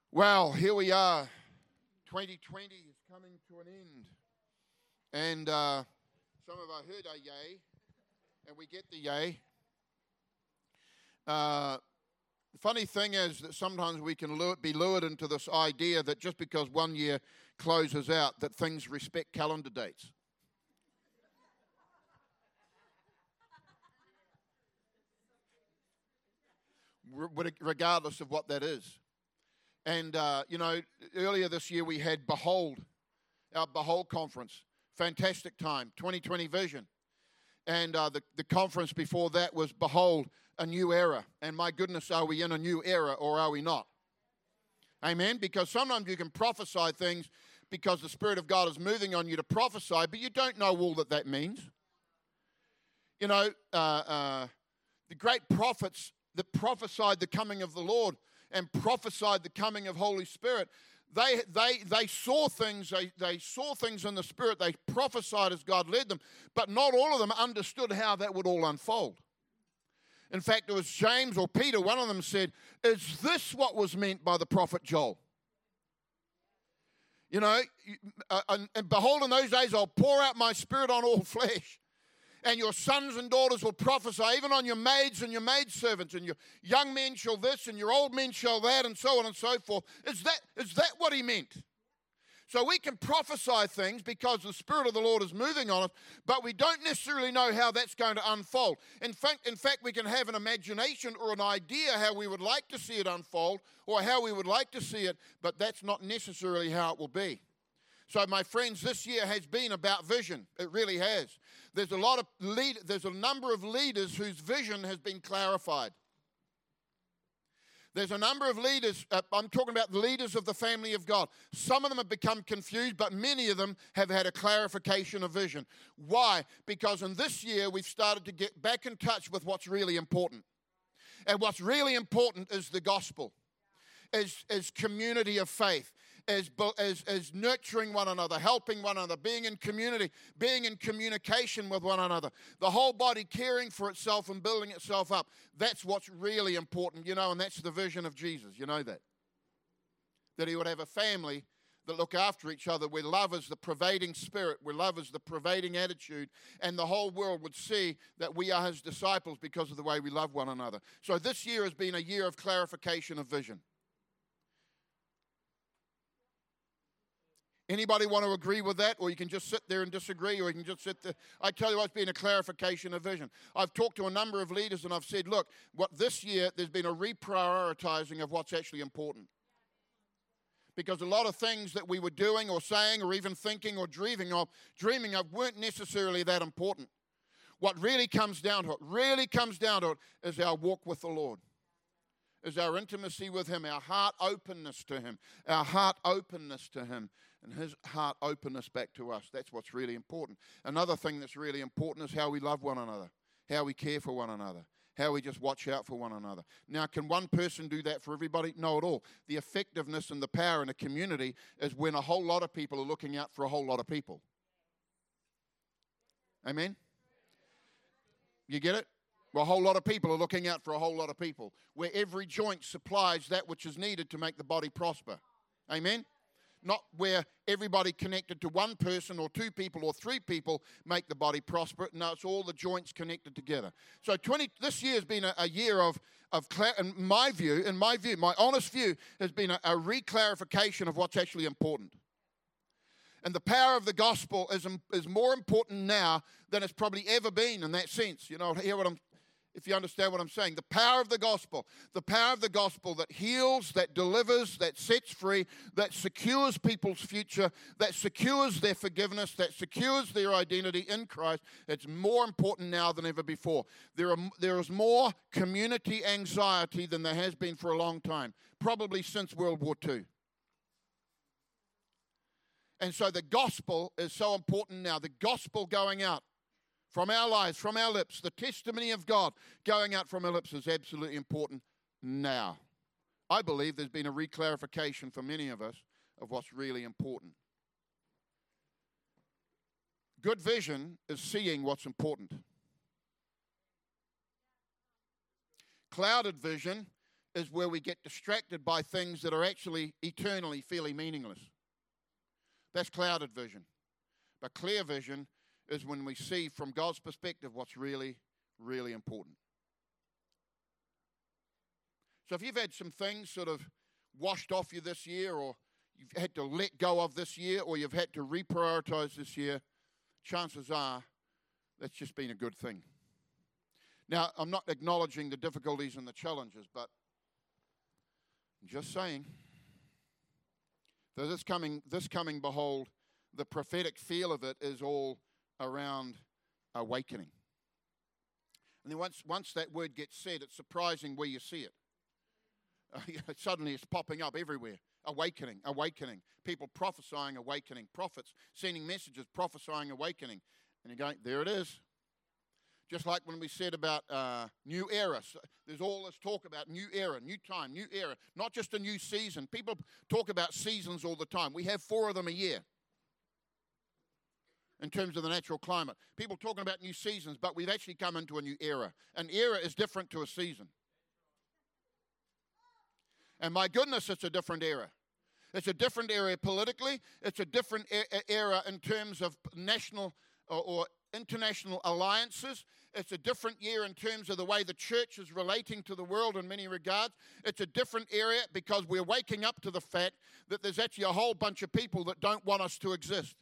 Well, here we are. 2020 is coming to an end. And some of our heard a yay, and we get the yay. The funny thing is that sometimes we can be lured into this idea that just because one year closes out, that things respect calendar dates. Regardless of what that is. And, earlier this year we had Behold, our Behold conference. Fantastic time, 2020 vision. And the conference before that was Behold, a new era. And my goodness, are we in a new era or are we not? Amen? Because sometimes you can prophesy things because the Spirit of God is moving on you to prophesy, but you don't know all that means. You know, the great prophets that prophesied the coming of the Lord and prophesied the coming of Holy Spirit, they saw things, they saw things in the Spirit, they prophesied as God led them, but not all of them understood how that would all unfold. In fact, it was James or Peter, one of them said, "Is this what was meant by the prophet Joel?" You know, and behold, in those days I'll pour out my Spirit on all flesh. And your sons and daughters will prophesy, even on your maids and your maidservants, and your young men shall this, and your old men shall that, and so on and so forth. Is that what he meant? So we can prophesy things because the Spirit of the Lord is moving on us, but we don't necessarily know how that's going to unfold. In fact, we can have an imagination or an idea how we would like to see it unfold, or how we would like to see it, but that's not necessarily how it will be. So, my friends, this year has been about vision. It really has. There's a number of leaders whose vision has been clarified. There's a number of leaders, I'm talking about the leaders of the family of God. Some of them have become confused, but many of them have had a clarification of vision. Why? Because in this year, we've started to get back in touch with what's really important. And what's really important is the gospel, is community of faith. As nurturing one another, helping one another, being in community, being in communication with one another. The whole body caring for itself and building itself up. That's what's really important, and that's the vision of Jesus. You know that. That he would have a family that look after each other, where love is the pervading spirit, where love is the pervading attitude, and the whole world would see that we are his disciples because of the way we love one another. So this year has been a year of clarification of vision. Anybody want to agree with that? Or you can just sit there and disagree, or you can just sit there. I tell you what's been a clarification of vision. I've talked to a number of leaders and I've said, look, this year there's been a reprioritizing of what's actually important. Because a lot of things that we were doing or saying or even thinking or dreaming of weren't necessarily that important. What really comes down to it is our walk with the Lord. Is our intimacy with him, our heart openness to him, and his heart openness back to us. That's what's really important. Another thing that's really important is how we love one another, how we care for one another, how we just watch out for one another. Now, can one person do that for everybody? No, at all. The effectiveness and the power in a community is when a whole lot of people are looking out for a whole lot of people. Amen? You get it? Well, a whole lot of people are looking out for a whole lot of people, where every joint supplies that which is needed to make the body prosper. Amen? Not where everybody connected to one person or two people or three people make the body prosper. No, it's all the joints connected together. So this year has been a year of in my view, my honest view, has been a reclarification of what's actually important. And the power of the gospel is more important now than it's probably ever been in that sense. If you understand what I'm saying, the power of the gospel that heals, that delivers, that sets free, that secures people's future, that secures their forgiveness, that secures their identity in Christ, it's more important now than ever before. There is more community anxiety than there has been for a long time, probably since World War II. And so the gospel is so important now, the gospel going out from our lives, from our lips, the testimony of God going out from our lips is absolutely important now. I believe there's been a reclarification for many of us of what's really important. Good vision is seeing what's important. Clouded vision is where we get distracted by things that are actually eternally fairly meaningless. That's clouded vision. But clear vision is when we see from God's perspective what's really, really important. So if you've had some things sort of washed off you this year, or you've had to let go of this year, or you've had to reprioritize this year, chances are that's just been a good thing. Now, I'm not acknowledging the difficulties and the challenges, but I'm just saying that this coming, behold, the prophetic feel of it is all around awakening. And then once that word gets said, it's surprising where you see it. Suddenly it's popping up everywhere. Awakening, awakening. People prophesying awakening. Prophets sending messages prophesying awakening. And you're going, there it is. Just like when we said about new era. So there's all this talk about new era, new time, new era. Not just a new season. People talk about seasons all the time. We have 4 of them a year in terms of the natural climate. People talking about new seasons, but we've actually come into a new era. An era is different to a season. And my goodness, it's a different era. It's a different era politically. It's a different era in terms of national or international alliances. It's a different year in terms of the way the church is relating to the world in many regards. It's a different area because we're waking up to the fact that there's actually a whole bunch of people that don't want us to exist.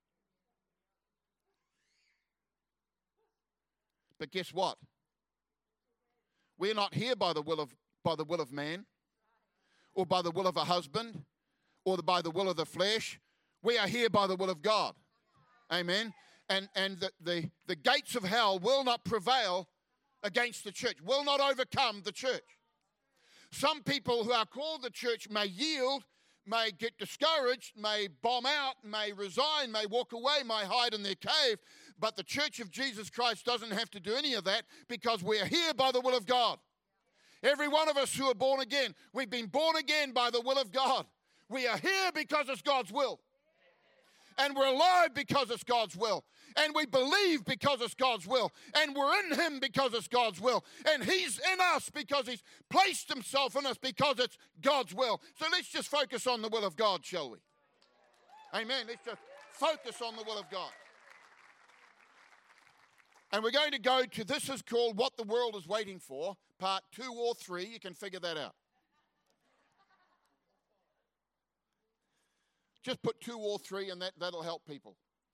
But guess what? We're not here by the will of man, or by the will of a husband, or by the will of the flesh. We are here by the will of God. Amen. And the gates of hell will not prevail against the church, will not overcome the church. Some people who are called the church may yield, may get discouraged, may bomb out, may resign, may walk away, may hide in their cave. But the church of Jesus Christ doesn't have to do any of that because we're here by the will of God. Every one of us who are born again, we've been born again by the will of God. We are here because it's God's will. And we're alive because it's God's will. And we believe because it's God's will. And we're in Him because it's God's will. And He's in us because He's placed Himself in us because it's God's will. So let's just focus on the will of God, shall we? Amen. Let's just focus on the will of God. And we're going to go to, this is called What the World is Waiting For, part 2 or 3. You can figure that out. Just put 2 or 3 and that'll help people.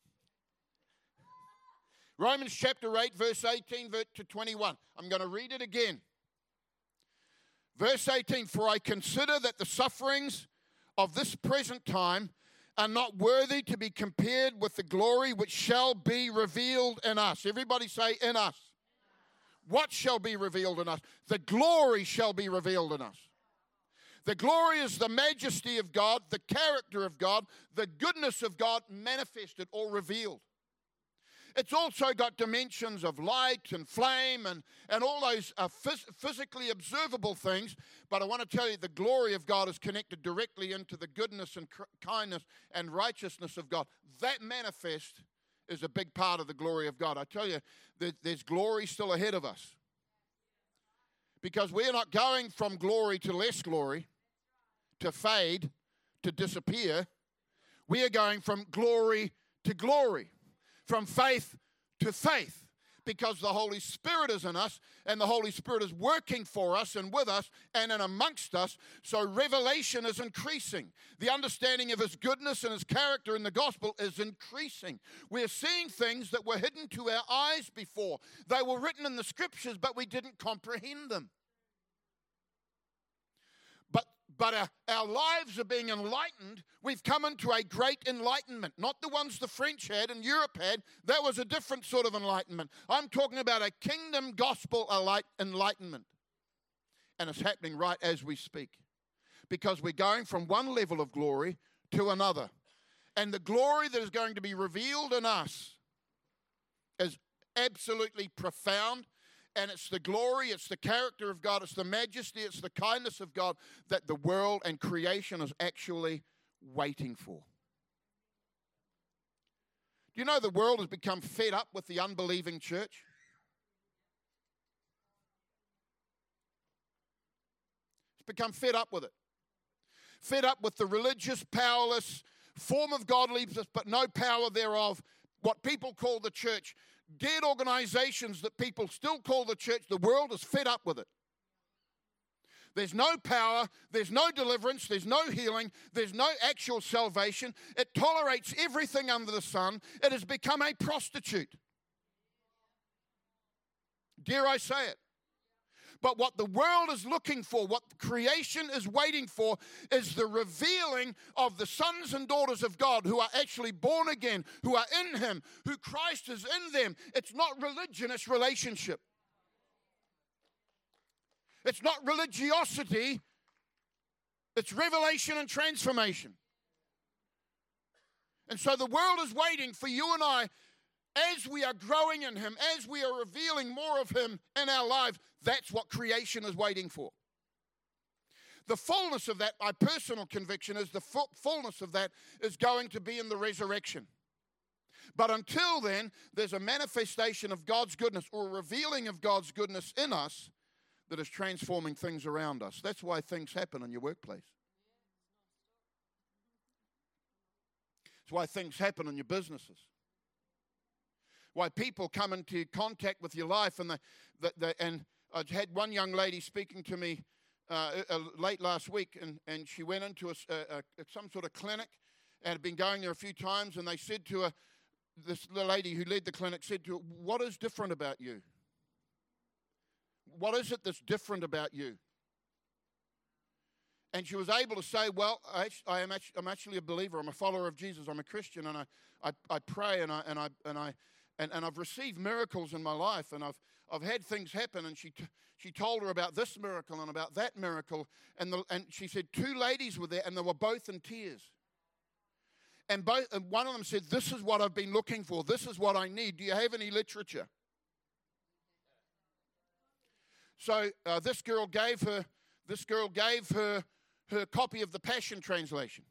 Romans chapter 8, verse 18 to 21. I'm going to read it again. Verse 18, for I consider that the sufferings of this present time are not worthy to be compared with the glory which shall be revealed in us. Everybody say, in us. What shall be revealed in us? The glory shall be revealed in us. The glory is the majesty of God, the character of God, the goodness of God manifested or revealed. It's also got dimensions of light and flame and all those physically observable things. But I want to tell you, the glory of God is connected directly into the goodness and kindness and righteousness of God. That manifest is a big part of the glory of God. I tell you, there's glory still ahead of us. Because we're not going from glory to less glory, to fade, to disappear. We are going from glory to glory, from faith to faith, because the Holy Spirit is in us, and the Holy Spirit is working for us and with us and in amongst us. So revelation is increasing. The understanding of His goodness and His character in the gospel is increasing. We're seeing things that were hidden to our eyes before. They were written in the Scriptures, but we didn't comprehend them. But our lives are being enlightened. We've come into a great enlightenment. Not the ones the French had and Europe had. That was a different sort of enlightenment. I'm talking about a kingdom gospel enlightenment. And it's happening right as we speak. Because we're going from one level of glory to another. And the glory that is going to be revealed in us is absolutely profound. And it's the glory, it's the character of God, it's the majesty, it's the kindness of God that the world and creation is actually waiting for. Do you know the world has become fed up with the unbelieving church? become fed up with it. Fed up with the religious, powerless form of godliness, but no power thereof, what people call the church. Dead organizations that people still call the church, the world is fed up with it. There's no power, there's no deliverance, there's no healing, there's no actual salvation. It tolerates everything under the sun. It has become a prostitute. Dare I say it? But what the world is looking for, what creation is waiting for, is the revealing of the sons and daughters of God who are actually born again, who are in Him, who Christ is in them. It's not religion, it's relationship. It's not religiosity, it's revelation and transformation. And so the world is waiting for you and I, as we are growing in Him, as we are revealing more of Him in our lives. That's what creation is waiting for. The fullness of that, my personal conviction is the fullness of that is going to be in the resurrection. But until then, there's a manifestation of God's goodness or a revealing of God's goodness in us that is transforming things around us. That's why things happen in your workplace. It's why things happen in your businesses. Why people come into contact with your life. And I had one young lady speaking to me late last week, and she went into some sort of clinic and had been going there a few times, and they said to her, the lady who led the clinic said to her, "What is different about you? What is it that's different about you?" And she was able to say, "Well, I'm actually a believer. I'm a follower of Jesus. I'm a Christian, and I pray, and I've received miracles in my life, and I've had things happen." And she told her about this miracle and about that miracle, and she said 2 ladies were there, and they were both in tears. And one of them said, "This is what I've been looking for. This is what I need. Do you have any literature?" So this girl gave her her copy of the Passion Translation,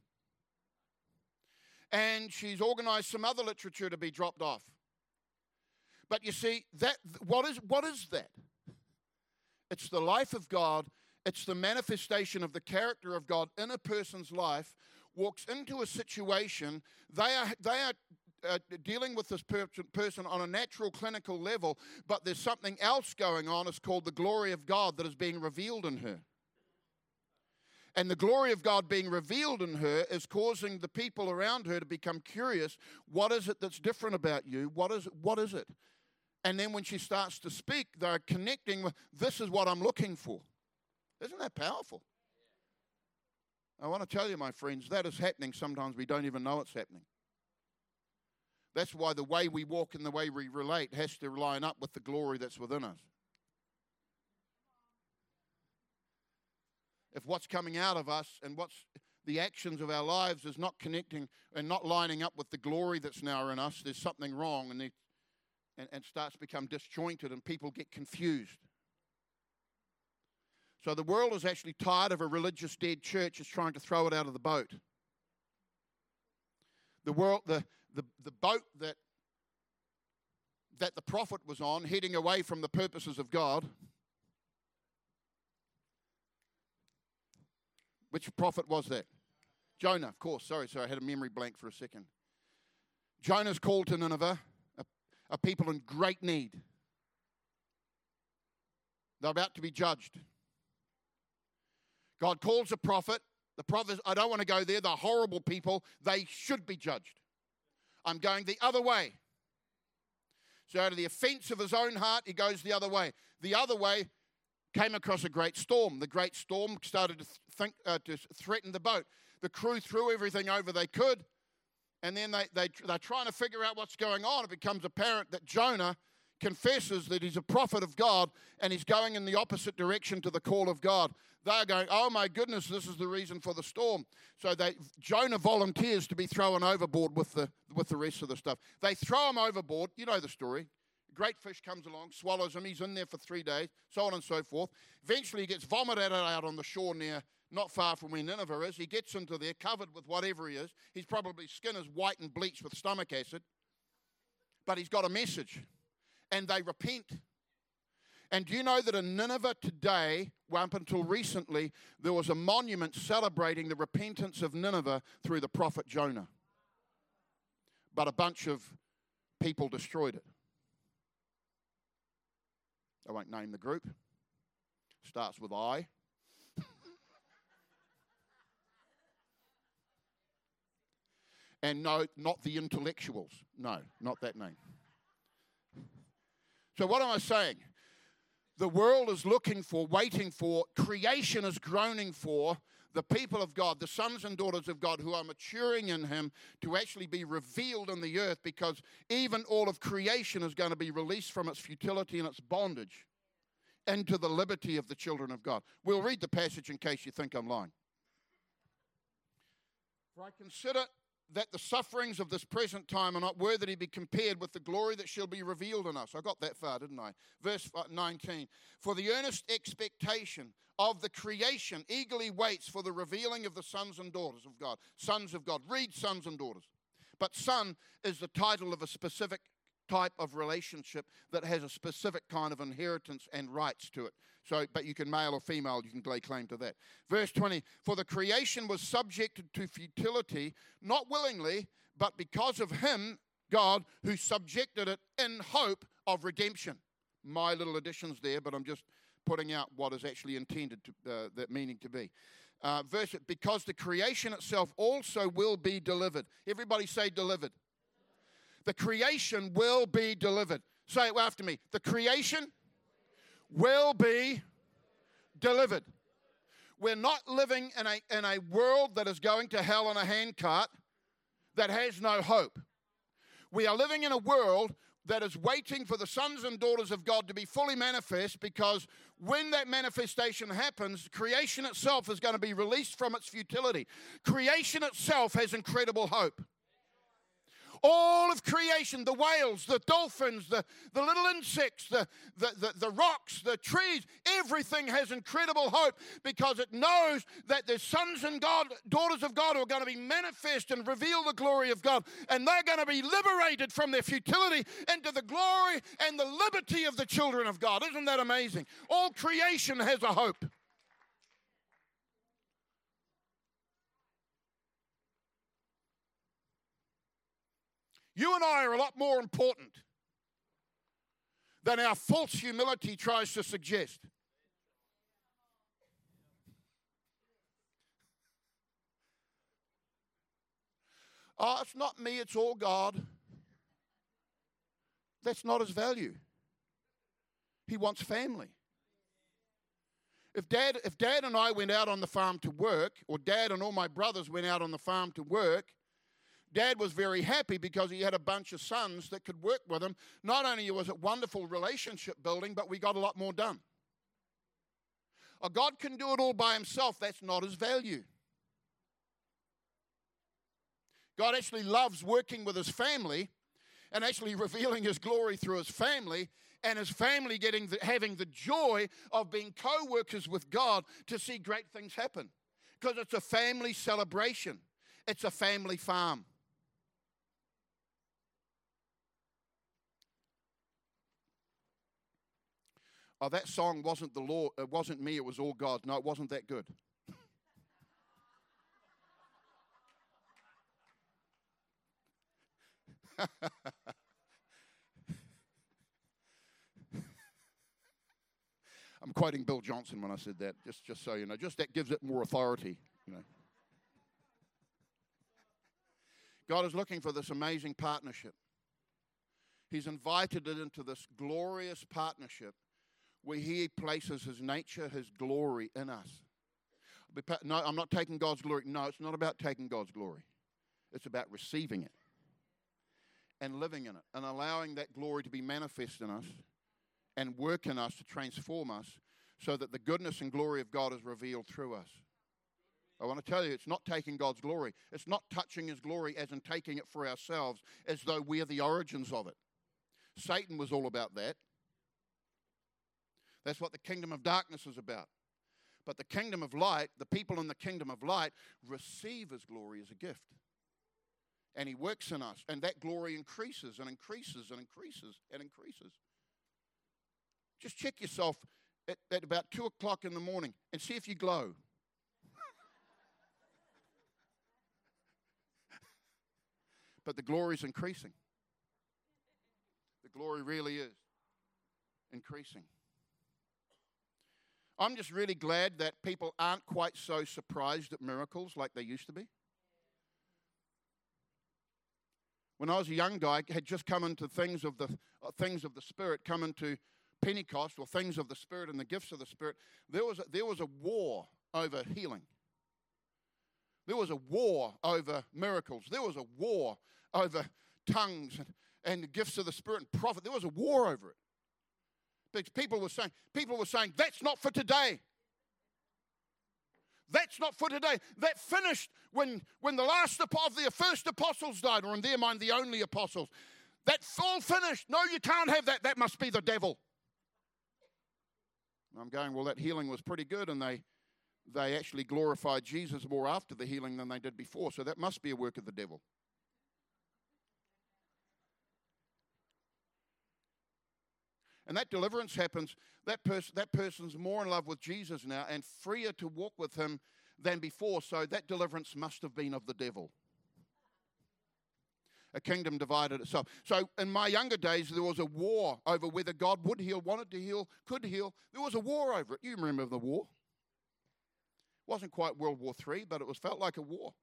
and she's organized some other literature to be dropped off. But you see, what is that? It's the life of God. It's the manifestation of the character of God in a person's life. Walks into a situation, they are dealing with this person on a natural clinical level, but there's something else going on. It's called the glory of God that is being revealed in her. And the glory of God being revealed in her is causing the people around her to become curious. What is it that's different about you? What is it? And then when she starts to speak, they're connecting with, this is what I'm looking for. Isn't that powerful? I want to tell you, my friends, that is happening. Sometimes we don't even know it's happening. That's why the way we walk and the way we relate has to line up with the glory that's within us. If what's coming out of us and what's the actions of our lives is not connecting and not lining up with the glory that's now in us, there's something wrong, and starts to become disjointed, and people get confused. So the world is actually tired of a religious dead church. It's trying to throw it out of the boat. The boat that the prophet was on, heading away from the purposes of God. Which prophet was that? Jonah, of course. Sorry, I had a memory blank for a second. Jonah's called to Nineveh, a people in great need. They're about to be judged. God calls a prophet. The prophet says, "I don't want to go there. They're horrible people. They should be judged. I'm going the other way." So out of the offense of his own heart, he goes the other way. The other way came across a great storm. The great storm started to threaten the boat. The crew threw everything over they could, and then they're trying to figure out what's going on. It becomes apparent that Jonah confesses that he's a prophet of God, and he's going in the opposite direction to the call of God. They're going, "Oh my goodness, this is the reason for the storm." So Jonah volunteers to be thrown overboard with the rest of the stuff. They throw him overboard. You know the story. A great fish comes along, swallows him. He's in there for 3 days, so on and so forth. Eventually he gets vomited out on the shore not far from where Nineveh is. He gets into there covered with whatever he is. His skin is white and bleached with stomach acid. But he's got a message. And they repent. And do you know that in Nineveh today, well, up until recently, there was a monument celebrating the repentance of Nineveh through the prophet Jonah? But a bunch of people destroyed it. I won't name the group. Starts with I. And no, not the intellectuals. No, not that name. So what am I saying? The world is looking for, waiting for, creation is groaning for the people of God, the sons and daughters of God who are maturing in Him to actually be revealed in the earth, because even all of creation is going to be released from its futility and its bondage into the liberty of the children of God. We'll read the passage in case you think I'm lying. For I consider that the sufferings of this present time are not worthy to be compared with the glory that shall be revealed in us. I got that far, didn't I? Verse 19. For the earnest expectation of the creation eagerly waits for the revealing of the sons and daughters of God. Sons of God. Read sons and daughters. But son is the title of a specific type of relationship that has a specific kind of inheritance and rights to it. So, but you can male or female, you can lay claim to that. Verse 20, for the creation was subjected to futility, not willingly, but because of Him, God, who subjected it in hope of redemption. My little additions there, but I'm just putting out what is actually intended to, that meaning to be. Because the creation itself also will be delivered. Everybody say delivered. The creation will be delivered. Say it after me. The creation will be delivered. We're not living in a world that is going to hell in a handcart that has no hope. We are living in a world that is waiting for the sons and daughters of God to be fully manifest, because when that manifestation happens, creation itself is going to be released from its futility. Creation itself has incredible hope. All of creation, the whales, the dolphins, the little insects, the rocks, the trees, everything has incredible hope, because it knows that there's sons and daughters of God who are going to be manifest and reveal the glory of God. And they're going to be liberated from their futility into the glory and the liberty of the children of God. Isn't that amazing? All creation has a hope. You and I are a lot more important than our false humility tries to suggest. Oh, it's not me, it's all God. That's not His value. He wants family. If Dad and I went out on the farm to work, or Dad and all my brothers went out on the farm to work, Dad was very happy because he had a bunch of sons that could work with him. Not only was it wonderful relationship building, but we got a lot more done. Oh, God can do it all by Himself. That's not His value. God actually loves working with His family and actually revealing His glory through His family, and His family having the joy of being co-workers with God to see great things happen. Because it's a family celebration. It's a family farm. Oh, that song wasn't the Lord, it wasn't me, it was all God. No, it wasn't that good. I'm quoting Bill Johnson when I said that, just so you know. Just that gives it more authority, you know. God is looking for this amazing partnership. He's invited it into this glorious partnership where He places His nature, His glory in us. No, I'm not taking God's glory. No, it's not about taking God's glory. It's about receiving it and living in it and allowing that glory to be manifest in us and work in us to transform us so that the goodness and glory of God is revealed through us. I want to tell you, it's not taking God's glory. It's not touching His glory as in taking it for ourselves as though we are the origins of it. Satan was all about that. That's what the kingdom of darkness is about. But the kingdom of light, the people in the kingdom of light, receive His glory as a gift. And He works in us. And that glory increases and increases and increases and increases. Just check yourself at about 2 o'clock in the morning and see if you glow. But the glory is increasing. The glory really is increasing. I'm just really glad that people aren't quite so surprised at miracles like they used to be. When I was a young guy, I had just come into things of the Spirit, come into Pentecost, or things of the Spirit and the gifts of the Spirit. There was a war over healing. There was a war over miracles. There was a war over tongues and the gifts of the Spirit and prophet. There was a war over it. Because people were saying, that's not for today. That's not for today. That finished when the last of the first apostles died, or in their mind, the only apostles. That's all finished. No, you can't have that. That must be the devil. And I'm going, well, that healing was pretty good, and they actually glorified Jesus more after the healing than they did before, so that must be a work of the devil. And that deliverance happens, that person's more in love with Jesus now and freer to walk with him than before, so that deliverance must have been of the devil. A kingdom divided itself. So in my younger days, there was a war over whether God would heal, wanted to heal, could heal. There was a war over it. You remember the war? It wasn't quite World War III, but it felt like a war.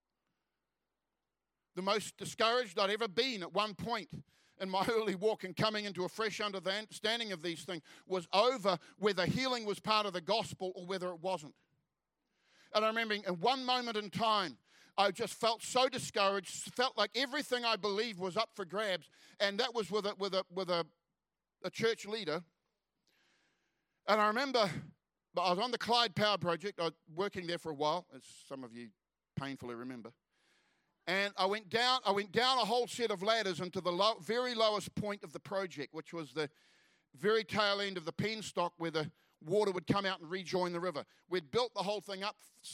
The most discouraged I'd ever been at one point in my early walk and coming into a fresh understanding of these things was over whether healing was part of the gospel or whether it wasn't. And I remember in one moment in time, I just felt so discouraged, felt like everything I believed was up for grabs, and that was with a church leader. And I remember I was on the Clyde Power Project. I was working there for a while, as some of you painfully remember. And I went down a whole set of ladders into the very lowest point of the project, which was the very tail end of the penstock where the water would come out and rejoin the river. We'd built the whole thing up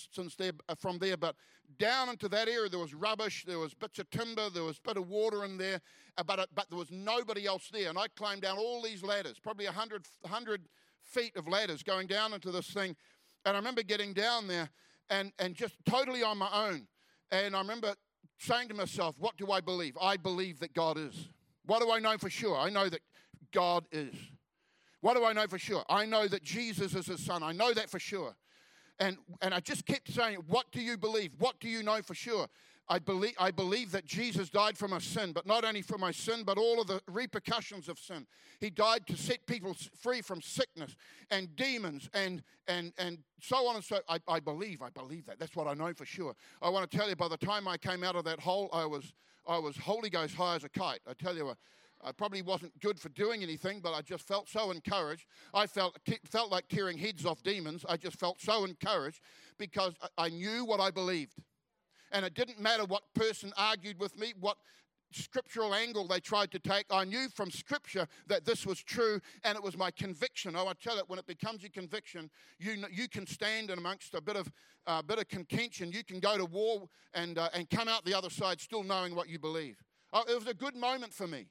from there, but down into that area there was rubbish, there was bits of timber, there was a bit of water in there, but there was nobody else there. And I climbed down all these ladders, probably 100 feet of ladders going down into this thing. And I remember getting down there and just totally on my own. And I remember saying to myself, what do I believe? I believe that God is. What do I know for sure? I know that God is. What do I know for sure? I know that Jesus is his son. I know that for sure. And I just kept saying, what do you believe? What do you know for sure? I believe that Jesus died for my sin, but not only for my sin, but all of the repercussions of sin. He died to set people free from sickness and demons and so on and so. I believe that. That's what I know for sure. I want to tell you, by the time I came out of that hole, I was Holy Ghost high as a kite. I tell you, I probably wasn't good for doing anything, but I just felt so encouraged. I felt like tearing heads off demons. I just felt so encouraged because I knew what I believed. And it didn't matter what person argued with me, what scriptural angle they tried to take. I knew from Scripture that this was true, and it was my conviction. Oh, I tell you, when it becomes your conviction, you can stand in amongst a bit of contention. You can go to war and come out the other side still knowing what you believe. Oh, it was a good moment for me.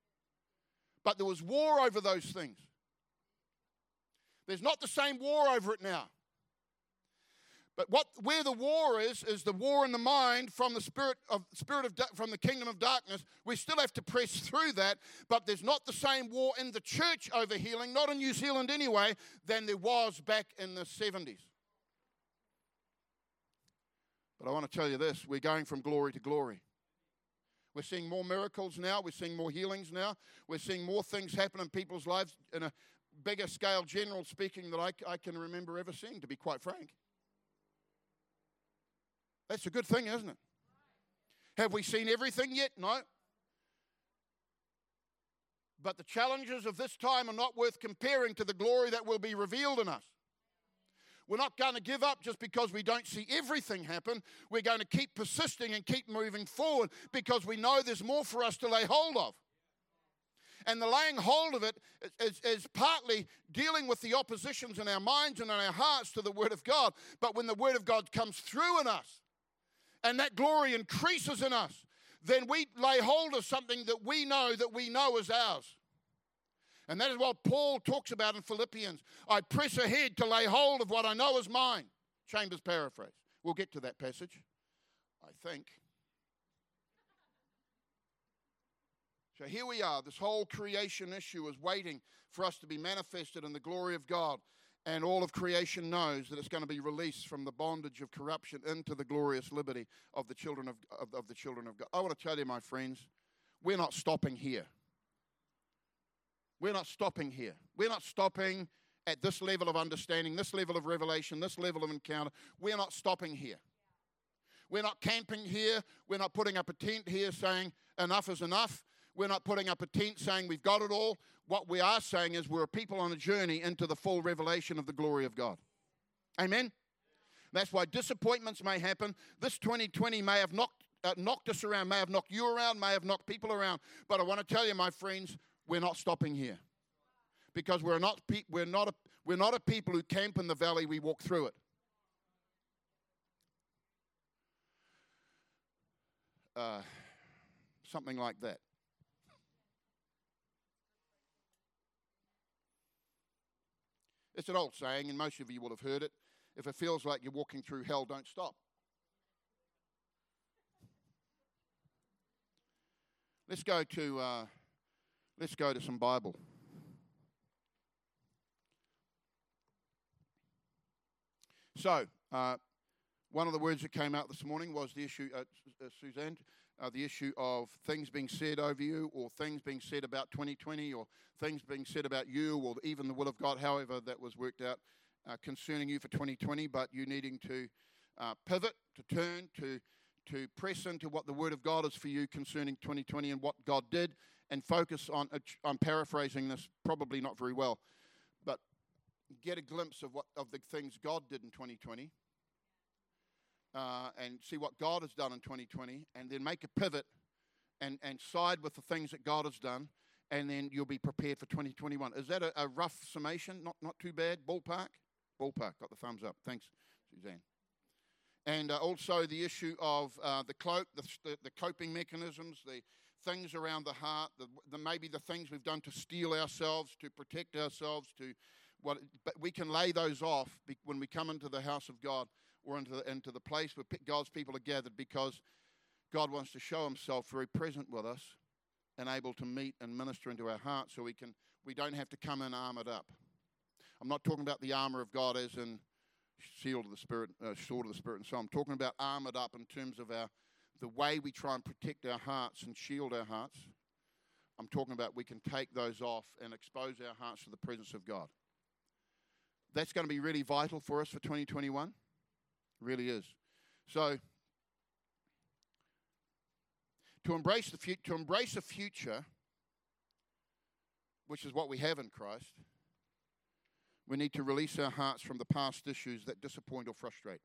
But there was war over those things. There's not the same war over it now. But where the war is the war in the mind from from the kingdom of darkness. We still have to press through that, but there's not the same war in the church over healing, not in New Zealand anyway, than there was back in the 70s. But I want to tell you this, we're going from glory to glory. We're seeing more miracles now, we're seeing more healings now, we're seeing more things happen in people's lives in a bigger scale, general speaking, that I can remember ever seeing, to be quite frank. That's a good thing, isn't it? Have we seen everything yet? No. But the challenges of this time are not worth comparing to the glory that will be revealed in us. We're not going to give up just because we don't see everything happen. We're going to keep persisting and keep moving forward because we know there's more for us to lay hold of. And the laying hold of it is partly dealing with the oppositions in our minds and in our hearts to the Word of God. But when the Word of God comes through in us, and that glory increases in us, then we lay hold of something that we know is ours. And that is what Paul talks about in Philippians. I press ahead to lay hold of what I know is mine. Chambers paraphrase. We'll get to that passage, I think. So here we are. This whole creation issue is waiting for us to be manifested in the glory of God. And all of creation knows that it's going to be released from the bondage of corruption into the glorious liberty of the children of the children of God. I want to tell you, my friends, we're not stopping here. We're not stopping here. We're not stopping at this level of understanding, this level of revelation, this level of encounter. We're not stopping here. We're not camping here. We're not putting up a tent here saying enough is enough. We're not putting up a tent saying we've got it all. What we are saying is we're a people on a journey into the full revelation of the glory of God. Amen? That's why disappointments may happen. This 2020 may have knocked us around, may have knocked you around, may have knocked people around. But I want to tell you, my friends, we're not stopping here. Because we're not a people who camp in the valley, we walk through it. Something like that. It's an old saying, and most of you will have heard it. If it feels like you're walking through hell, don't stop. Let's go to some Bible. So, one of the words that came out this morning was the issue, Suzanne, the issue of things being said over you, or things being said about 2020, or things being said about you, or even the will of God, however that was worked out concerning you for 2020, but you needing to pivot, to turn, to press into what the Word of God is for you concerning 2020 and what God did, and focus on, I'm paraphrasing this probably not very well, but get a glimpse of the things God did in 2020, and see what God has done in 2020, and then make a pivot and side with the things that God has done, and then you'll be prepared for 2021. Is that a rough summation? Not too bad? Ballpark? Ballpark. Got the thumbs up. Thanks, Suzanne. And also the issue of the coping mechanisms, the things around the heart, maybe the things we've done to steel ourselves, to protect ourselves, but we can lay those off when we come into the house of God, or into the place where God's people are gathered, because God wants to show himself very present with us and able to meet and minister into our hearts, so we don't have to come in armored up. I'm not talking about the armor of God as in shield of the Spirit, sword of the Spirit, and so I'm talking about armored up in terms of the way we try and protect our hearts and shield our hearts. I'm talking about we can take those off and expose our hearts to the presence of God. That's going to be really vital for us for 2021. Really is. So, to embrace a future, which is what we have in Christ, we need to release our hearts from the past issues that disappoint or frustrate.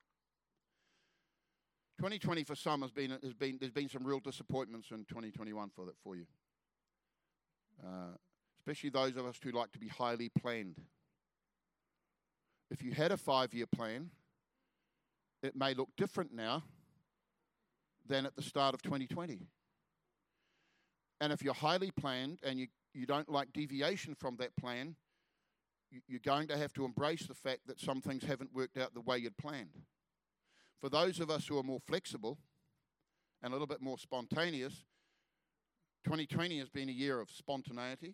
2020 for some there's been some real disappointments in 2021 for you, especially those of us who like to be highly planned. If you had a 5-year plan, it may look different now than at the start of 2020. And if you're highly planned and you don't like deviation from that plan, you're going to have to embrace the fact that some things haven't worked out the way you'd planned. For those of us who are more flexible and a little bit more spontaneous, 2020 has been a year of spontaneity,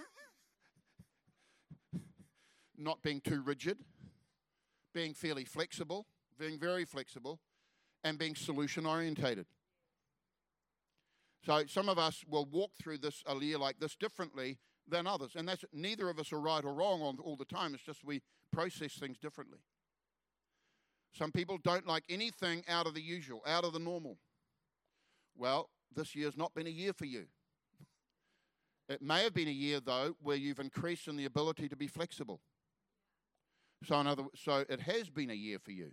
not being too rigid, being fairly flexible, being very flexible, and being solution-orientated. So some of us will walk through a year like this differently than others. And neither of us are right or wrong all the time. It's just we process things differently. Some people don't like anything out of the usual, out of the normal. Well, this year's not been a year for you. It may have been a year, though, where you've increased in the ability to be flexible. So it has been a year for you.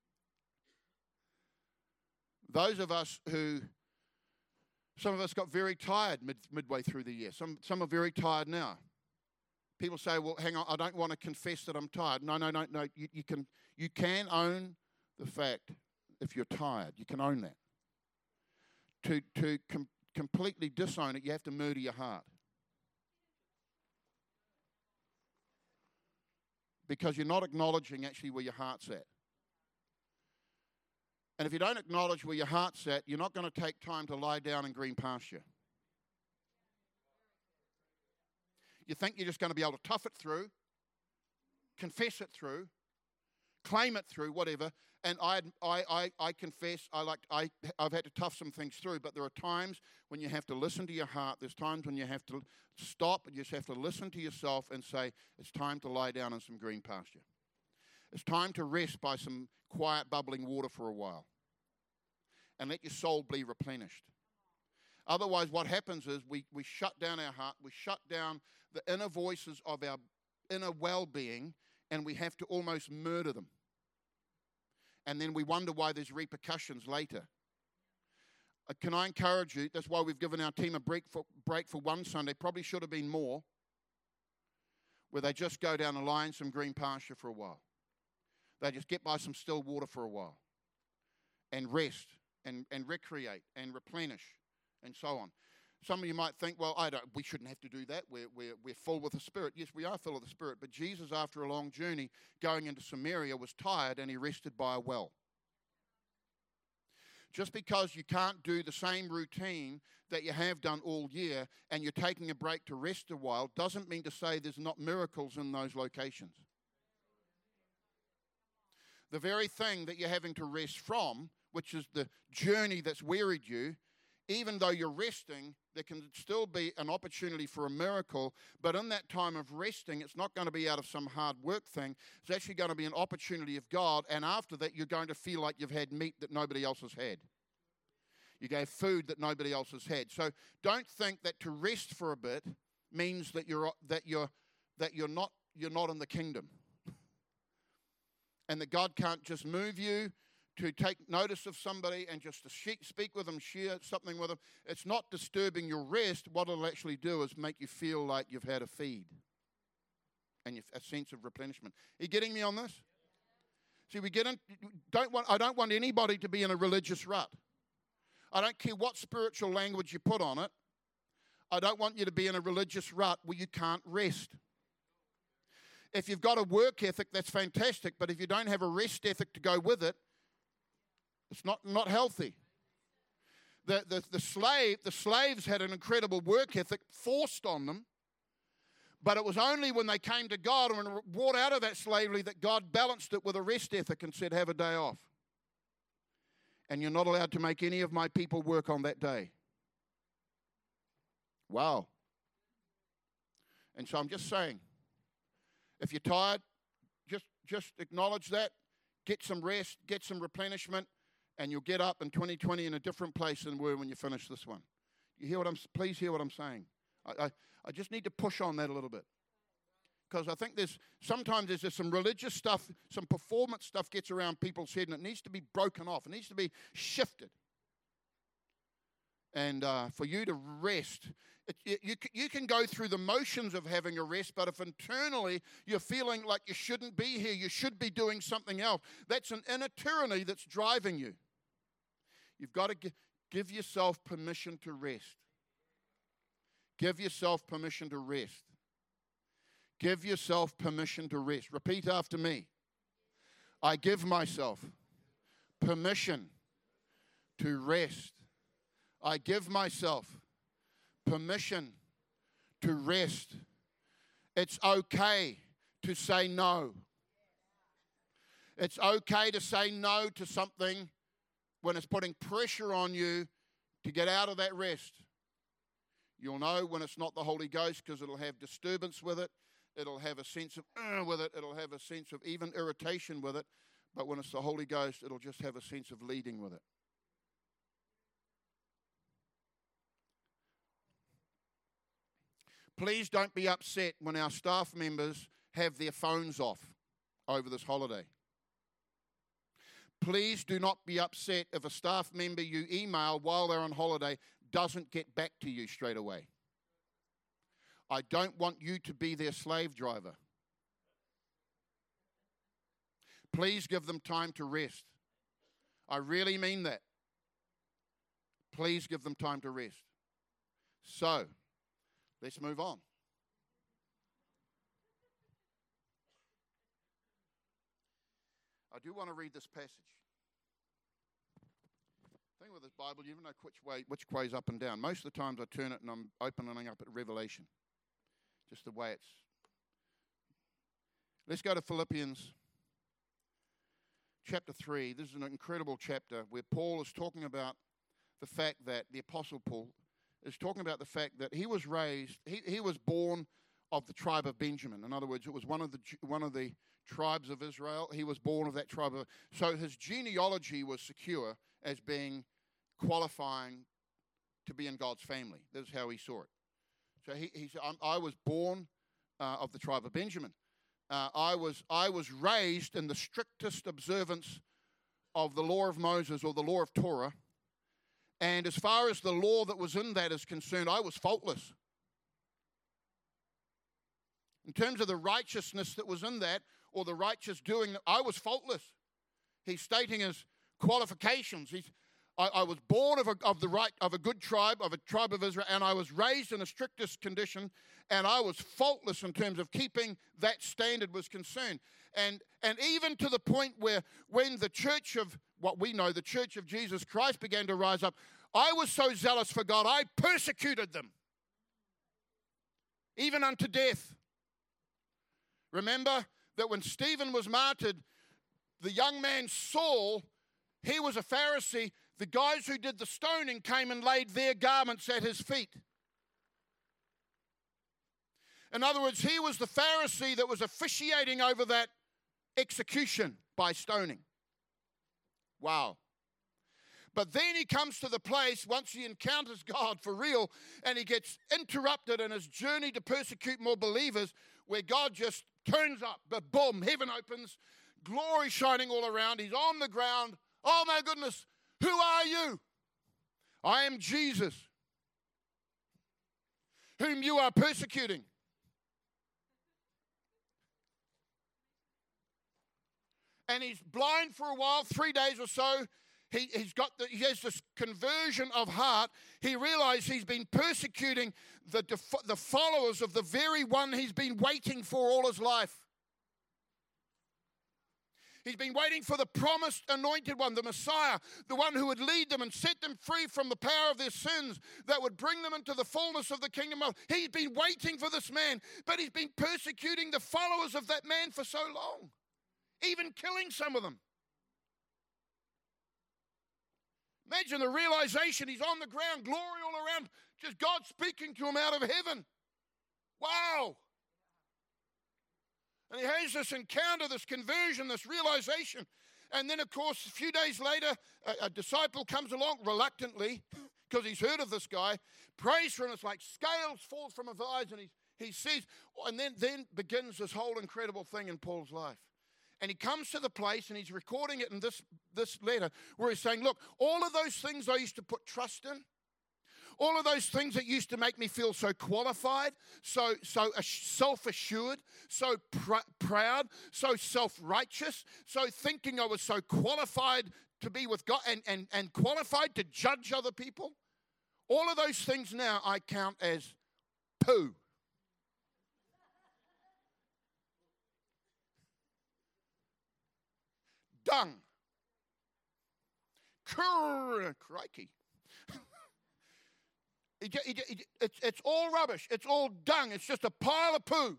Those of us some of us got very tired midway through the year. Some are very tired now. People say, well, hang on, I don't want to confess that I'm tired. No. You can own the fact if you're tired. You can own that. To completely disown it, you have to murder your heart. because you're not acknowledging actually where your heart's at. And if you don't acknowledge where your heart's at, you're not going to take time to lie down in green pasture. You think you're just going to be able to tough it through, confess it through, claim it through, whatever. And I confess, I've had to tough some things through, but there are times when you have to listen to your heart. There's times when you have to stop and you just have to listen to yourself and say, it's time to lie down in some green pasture. It's time to rest by some quiet, bubbling water for a while and let your soul be replenished. Otherwise, what happens is we shut down our heart, we shut down the inner voices of our inner well-being, and we have to almost murder them. And then we wonder why there's repercussions later. Can I encourage you? That's why we've given our team a break for one Sunday. Probably should have been more, where they just go down and lie in some green pasture for a while. They just get by some still water for a while and rest and recreate and replenish and so on. Some of you might think, well, we shouldn't have to do that. We're full with the Spirit. Yes, we are full of the Spirit. But Jesus, after a long journey going into Samaria, was tired and he rested by a well. Just because you can't do the same routine that you have done all year and you're taking a break to rest a while doesn't mean to say there's not miracles in those locations. The very thing that you're having to rest from, which is the journey that's wearied you, even though you're resting, there can still be an opportunity for a miracle. But in that time of resting, it's not going to be out of some hard work thing. It's actually going to be an opportunity of God. And after that, you're going to feel like you've had meat that nobody else has had. You gave food that nobody else has had. So don't think that to rest for a bit means that you're not in the kingdom, and that God can't just move you to take notice of somebody and just to speak with them, share something with them. It's not disturbing your rest. What it'll actually do is make you feel like you've had a feed and a sense of replenishment. Are you getting me on this? See, I don't want anybody to be in a religious rut. I don't care what spiritual language you put on it. I don't want you to be in a religious rut where you can't rest. If you've got a work ethic, that's fantastic, but if you don't have a rest ethic to go with it, it's not healthy. The slaves had an incredible work ethic forced on them, but it was only when they came to God and were brought out of that slavery that God balanced it with a rest ethic and said, have a day off. And you're not allowed to make any of my people work on that day. Wow. And so I'm just saying, if you're tired, just acknowledge that, get some rest, get some replenishment, and you'll get up in 2020 in a different place than we were when you finish this one. Please hear what I'm saying. I just need to push on that a little bit. Because I think sometimes there's just some religious stuff, some performance stuff gets around people's head, and it needs to be broken off. It needs to be shifted. And for you to rest, you can go through the motions of having a rest, but if internally you're feeling like you shouldn't be here, you should be doing something else, that's an inner tyranny that's driving you. You've got to give yourself permission to rest. Give yourself permission to rest. Give yourself permission to rest. Repeat after me. I give myself permission to rest. I give myself permission to rest. It's okay to say no. It's okay to say no to something when it's putting pressure on you to get out of that rest. You'll know when it's not the Holy Ghost because it'll have disturbance with it. It'll have a sense of with it. It'll have a sense of even irritation with it. But when it's the Holy Ghost, it'll just have a sense of leading with it. Please don't be upset when our staff members have their phones off over this holiday. Please do not be upset if a staff member you email while they're on holiday doesn't get back to you straight away. I don't want you to be their slave driver. Please give them time to rest. I really mean that. Please give them time to rest. So, let's move on. I do want to read this passage. The thing with this Bible, you never know which way's up and down. Most of the times I turn it and I'm opening up at Revelation. Just the way it's. Let's go to Philippians chapter 3. This is an incredible chapter where Paul is talking about the fact that the Apostle Paul is talking about the fact that he was raised, he was born of the tribe of Benjamin. In other words, it was one of the tribes of Israel. He was born of that tribe. So his genealogy was secure as being qualifying to be in God's family. This is how he saw it. So he said, I was born of the tribe of Benjamin. I was raised in the strictest observance of the law of Moses or the law of Torah. And as far as the law that was in that is concerned, I was faultless. In terms of the righteousness that was in that, or the righteous doing, I was faultless. He's stating his qualifications. I was born of a good tribe, of a tribe of Israel, and I was raised in the strictest condition, and I was faultless in terms of keeping that standard was concerned. And even to the point where when the church of, what we know, the church of Jesus Christ began to rise up, I was so zealous for God, I persecuted them, even unto death. Remember that when Stephen was martyred, the young man Saul, he was a Pharisee. The guys who did the stoning came and laid their garments at his feet. In other words, he was the Pharisee that was officiating over that execution by stoning. Wow. But then he comes to the place, once he encounters God for real, and he gets interrupted in his journey to persecute more believers, where God just turns up, but boom, heaven opens, glory shining all around. He's on the ground. Oh my goodness, who are you? I am Jesus, whom you are persecuting. And he's blind for a while, 3 days or so. He has this conversion of heart. He realized he's been persecuting the followers of the very one he's been waiting for all his life. He's been waiting for the promised anointed one, the Messiah, the one who would lead them and set them free from the power of their sins, that would bring them into the fullness of the kingdom of. He's been waiting for this man, but he's been persecuting the followers of that man for so long, even killing some of them. Imagine the realization, he's on the ground, glory all around, just God speaking to him out of heaven. Wow. And he has this encounter, this conversion, this realization. And then, of course, a few days later, a disciple comes along reluctantly, because he's heard of this guy, prays for him. It's like scales fall from his eyes, and he sees. And then begins this whole incredible thing in Paul's life. And he comes to the place, and he's recording it in this letter, where he's saying, look, all of those things I used to put trust in, all of those things that used to make me feel so qualified, so self-assured, so proud, so self-righteous, so thinking I was so qualified to be with God and qualified to judge other people, all of those things now I count as poo. Dung. Crikey. It's all rubbish. It's all dung. It's just a pile of poo.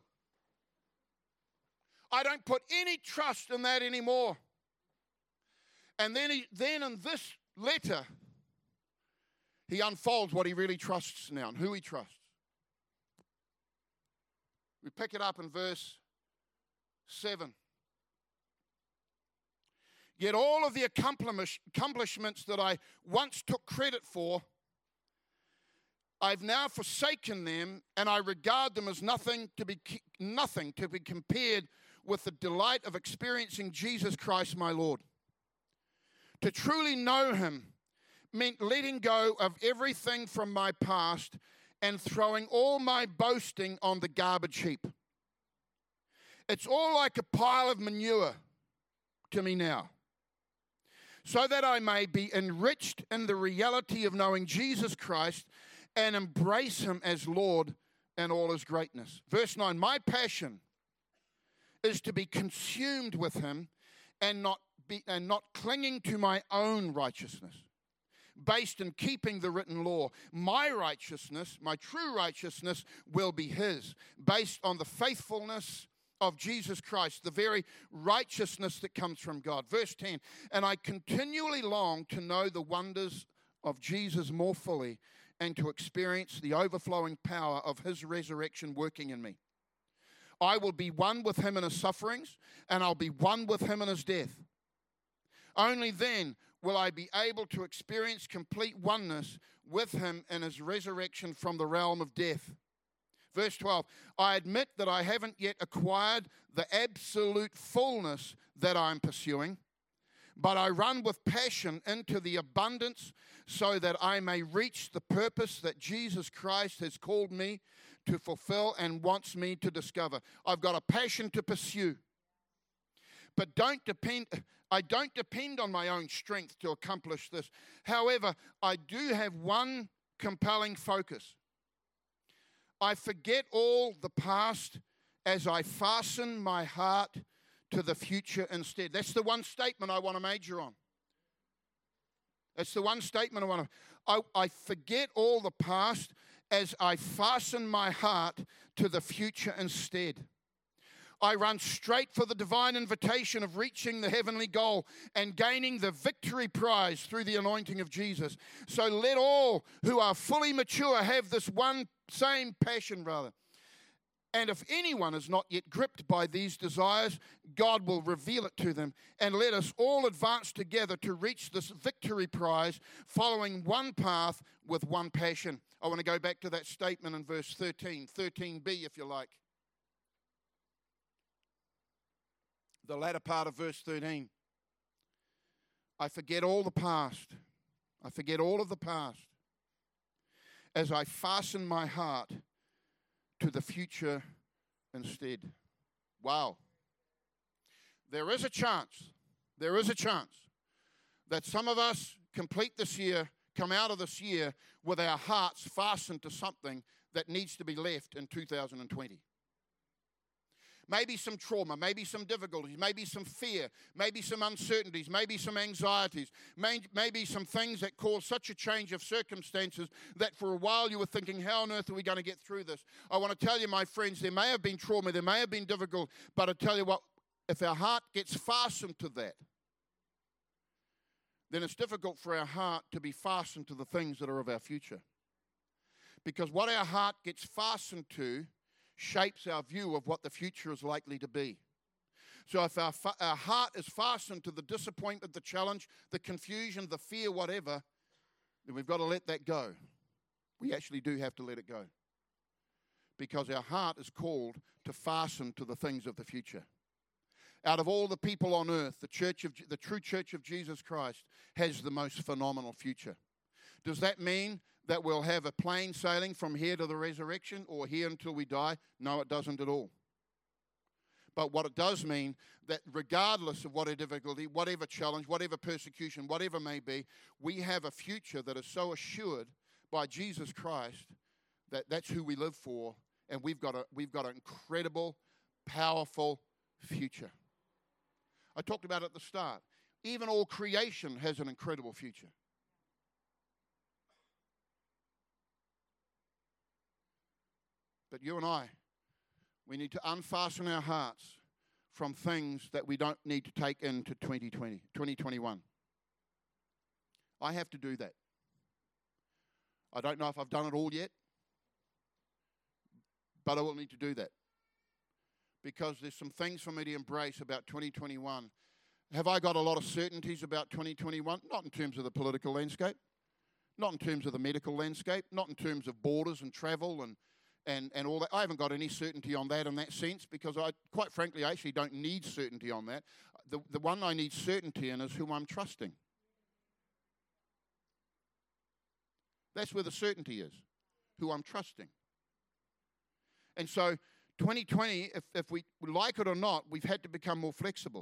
I don't put any trust in that anymore. And then in this letter, he unfolds what he really trusts now and who he trusts. We pick it up in verse 7. Yet all of the accomplishments that I once took credit for, I've now forsaken them, and I regard them as nothing to be compared with the delight of experiencing Jesus Christ my Lord. To truly know him meant letting go of everything from my past and throwing all my boasting on the garbage heap. It's all like a pile of manure to me now, so that I may be enriched in the reality of knowing Jesus Christ and embrace him as Lord and all his greatness. Verse 9, my passion is to be consumed with him and not not clinging to my own righteousness, based in keeping the written law. My righteousness, my true righteousness, will be his, based on the faithfulness of Jesus Christ, the very righteousness that comes from God. Verse 10, and I continually long to know the wonders of Jesus more fully and to experience the overflowing power of his resurrection working in me. I will be one with him in his sufferings, and I'll be one with him in his death. Only then will I be able to experience complete oneness with him in his resurrection from the realm of death. Verse 12, I admit that I haven't yet acquired the absolute fullness that I'm pursuing, but I run with passion into the abundance so that I may reach the purpose that Jesus Christ has called me to fulfill and wants me to discover. I've got a passion to pursue, but I don't depend on my own strength to accomplish this. However, I do have one compelling focus. I forget all the past as I fasten my heart to the future instead. That's the one statement I want to major on. That's the one statement I want to. I forget all the past as I fasten my heart to the future instead. I run straight for the divine invitation of reaching the heavenly goal and gaining the victory prize through the anointing of Jesus. So let all who are fully mature have this one same passion, rather. And if anyone is not yet gripped by these desires, God will reveal it to them. And let us all advance together to reach this victory prize, following one path with one passion. I want to go back to that statement in verse 13, 13b if you like. The latter part of verse 13. I forget all the past. I forget all of the past as I fasten my heart to the future instead. Wow. There is a chance that some of us complete this year, come out of this year with our hearts fastened to something that needs to be left in 2020. Maybe some trauma, maybe some difficulties, maybe some fear, maybe some uncertainties, maybe some anxieties, maybe some things that cause such a change of circumstances that for a while you were thinking, how on earth are we going to get through this? I want to tell you, my friends, there may have been trauma, there may have been difficult, but I tell you what, if our heart gets fastened to that, then it's difficult for our heart to be fastened to the things that are of our future. Because what our heart gets fastened to shapes our view of what the future is likely to be. So if our heart is fastened to the disappointment, the challenge, the confusion, the fear, whatever, then we've got to let that go. We actually do have to let it go. Because our heart is called to fasten to the things of the future. Out of all the people on earth, the true church of Jesus Christ has the most phenomenal future. Does that mean that we'll have a plain sailing from here to the resurrection or here until we die? No, it doesn't at all. But what it does mean, that regardless of whatever difficulty, whatever challenge, whatever persecution, whatever may be, we have a future that is so assured by Jesus Christ that that's who we live for, and we've got an incredible, powerful future. I talked about it at the start. Even all creation has an incredible future. But you and I, we need to unfasten our hearts from things that we don't need to take into 2021. I have to do that. I don't know if I've done it all yet, but I will need to do that. Because there's some things for me to embrace about 2021. Have I got a lot of certainties about 2021? Not in terms of the political landscape, not in terms of the medical landscape, not in terms of borders and travel and all that. I haven't got any certainty on that in that sense, because quite frankly, I actually don't need certainty on that. The one I need certainty in is who I'm trusting. That's where the certainty is, who I'm trusting. And so 2020, if we like it or not, we've had to become more flexible.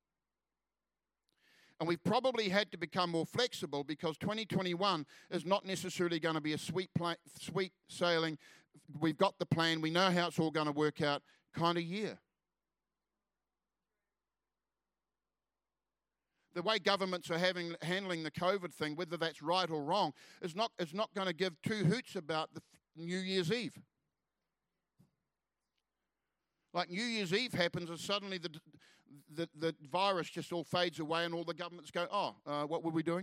And we've probably had to become more flexible because 2021 is not necessarily going to be a sweet sailing, we've got the plan, we know how it's all going to work out kind of year. The way governments are handling the COVID thing, whether that's right or wrong, is not going to give two hoots about the New Year's Eve. Like New Year's Eve happens and suddenly the virus just all fades away and all the governments go, what were we doing?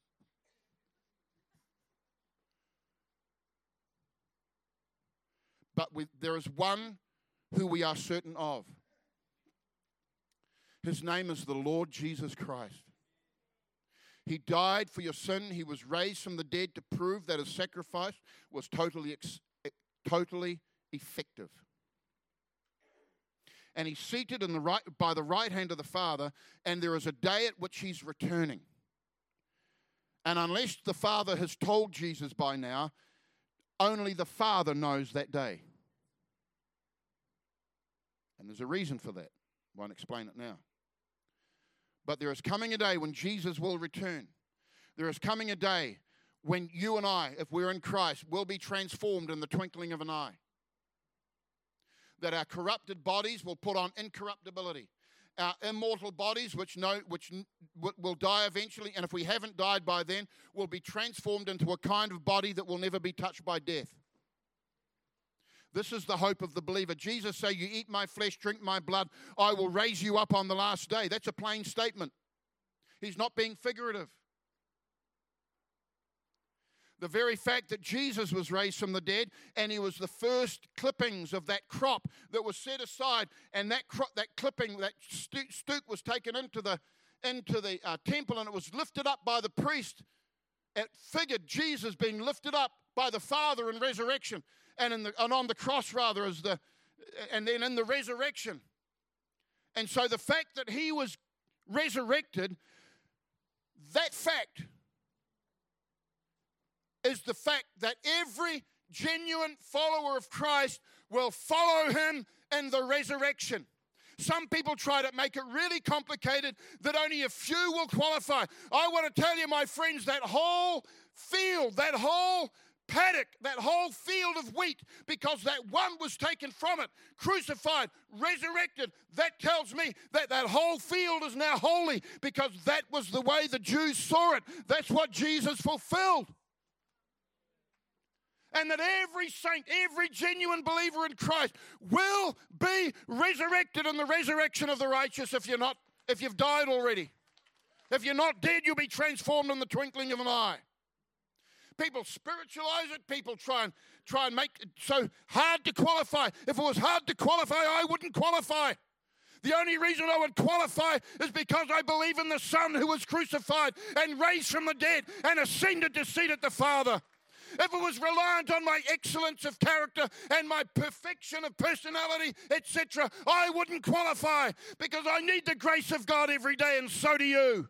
But there is one who we are certain of. His name is the Lord Jesus Christ. He died for your sin. He was raised from the dead to prove that his sacrifice was totally effective. And he's seated by the right hand of the Father, and there is a day at which he's returning. And unless the Father has told Jesus by now, only the Father knows that day. And there's a reason for that. I won't explain it now. But there is coming a day when Jesus will return. There is coming a day when you and I, if we're in Christ, will be transformed in the twinkling of an eye. That our corrupted bodies will put on incorruptibility. Our immortal bodies, which will die eventually, and if we haven't died by then, will be transformed into a kind of body that will never be touched by death. This is the hope of the believer. Jesus said, you eat my flesh, drink my blood, I will raise you up on the last day. That's a plain statement. He's not being figurative. The very fact that Jesus was raised from the dead and he was the first clippings of that crop that was set aside, and that clipping, that stoop was taken into the temple, and it was lifted up by the priest. It figured Jesus being lifted up by the Father in resurrection. And on the cross, rather, and then in the resurrection. And so the fact that he was resurrected, that fact is the fact that every genuine follower of Christ will follow him in the resurrection. Some people try to make it really complicated that only a few will qualify. I want to tell you, my friends, that whole field, that whole paddock, that whole field of wheat, because that one was taken from it, crucified, resurrected, that tells me that that whole field is now holy, because that was the way the Jews saw it. That's what Jesus fulfilled. And that every saint, every genuine believer in Christ will be resurrected in the resurrection of the righteous if you've died already. If you're not dead, you'll be transformed in the twinkling of an eye. People spiritualize it. People try and make it so hard to qualify. If it was hard to qualify, I wouldn't qualify. The only reason I would qualify is because I believe in the Son who was crucified and raised from the dead and ascended to seat at the Father. If it was reliant on my excellence of character and my perfection of personality, etc., I wouldn't qualify, because I need the grace of God every day, and so do you.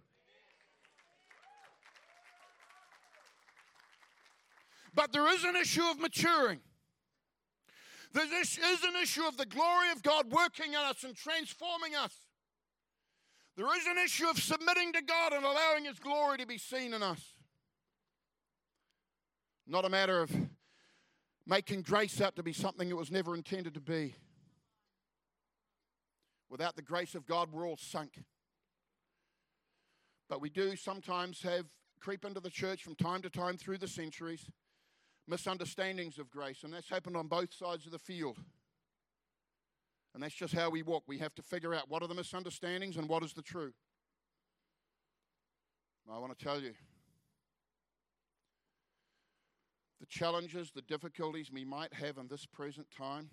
But there is an issue of maturing. There is an issue of the glory of God working in us and transforming us. There is an issue of submitting to God and allowing his glory to be seen in us. Not a matter of making grace out to be something it was never intended to be. Without the grace of God, we're all sunk. But we do sometimes creep into the church from time to time through the centuries, misunderstandings of grace, and that's happened on both sides of the field. And that's just how we walk. We have to figure out what are the misunderstandings and what is the truth. I want to tell you, the challenges, the difficulties we might have in this present time